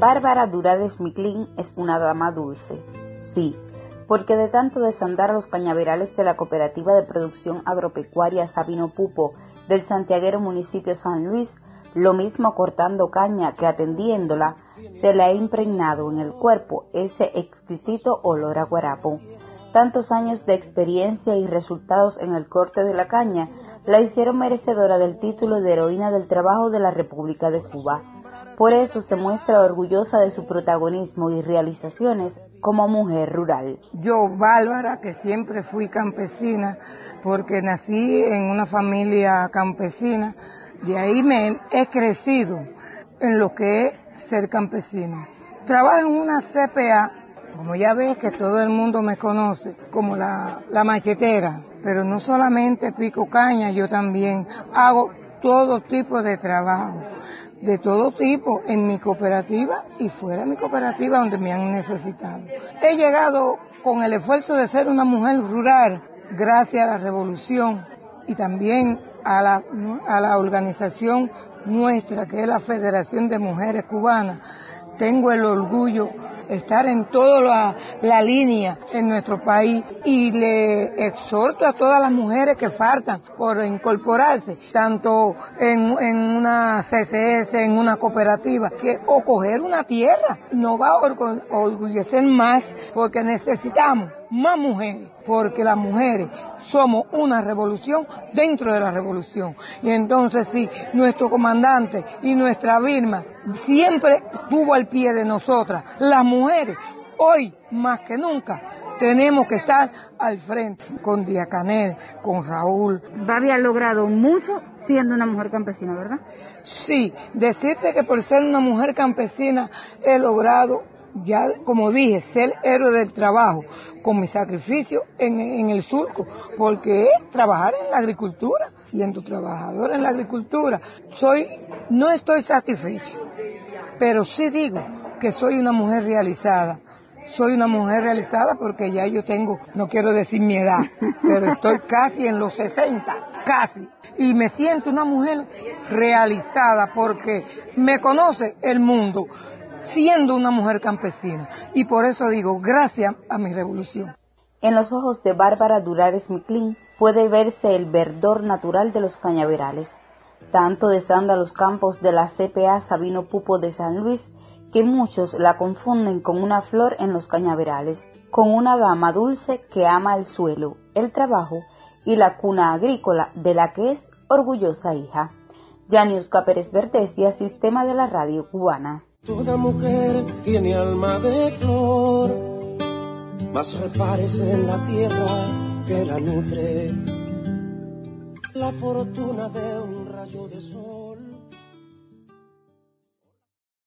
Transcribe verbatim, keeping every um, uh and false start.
Bárbara Durades Miclín es una dama dulce. Sí, porque de tanto desandar los cañaverales de la Cooperativa de Producción Agropecuaria Sabino Pupo del santiaguero municipio San Luis, lo mismo cortando caña que atendiéndola, se le ha impregnado en el cuerpo ese exquisito olor a guarapo. Tantos años de experiencia y resultados en el corte de la caña la hicieron merecedora del título de heroína del trabajo de la República de Cuba. Por eso se muestra orgullosa de su protagonismo y realizaciones como mujer rural. Yo, Bárbara, que siempre fui campesina, porque nací en una familia campesina, de ahí me he crecido en lo que es ser campesina. Trabajo en una C P A, como ya ves que todo el mundo me conoce, como la, la machetera, pero no solamente pico caña, yo también hago todo tipo de trabajo, de todo tipo, en mi cooperativa y fuera de mi cooperativa donde me han necesitado. He llegado con el esfuerzo de ser una mujer rural, gracias a la revolución y también a la, a la organización nuestra, que es la Federación de Mujeres Cubanas. Tengo el orgullo de estar en toda la, la línea en nuestro país y le exhorto a todas las mujeres que faltan por incorporarse, tanto en, en una C C S, en una cooperativa, que o coger una tierra, nos va a orgu- orgullecer más porque necesitamos más mujeres, porque las mujeres somos una revolución dentro de la revolución. Y entonces sí, nuestro comandante y nuestra Vilma siempre estuvo al pie de nosotras. Las mujeres, hoy más que nunca, tenemos que estar al frente con Díaz Canel, con Raúl. Babi ha logrado mucho siendo una mujer campesina, ¿verdad? Sí, decirte que por ser una mujer campesina he logrado, ya como dije, ser héroe del trabajo, con mi sacrificio en, en el surco, porque es trabajar en la agricultura, siendo trabajadora en la agricultura. Soy, no estoy satisfecha, pero sí digo que soy una mujer realizada. Soy una mujer realizada porque ya yo tengo, no quiero decir mi edad, pero estoy casi en los sesenta, casi. Y me siento una mujer realizada porque me conoce el mundo, siendo una mujer campesina. Y por eso digo, gracias a mi revolución. En los ojos de Bárbara Durades Miclín puede verse el verdor natural de los cañaverales. Tanto desanda los campos de la C P A Sabino Pupo de San Luis, que muchos la confunden con una flor en los cañaverales, con una dama dulce que ama el suelo, el trabajo y la cuna agrícola de la que es orgullosa hija. Yaniuska Pérez Verdesia, Sistema de la Radio Cubana. Toda mujer tiene alma de flor, mas repárese en la tierra que la nutre, la fortuna de un rayo de sol.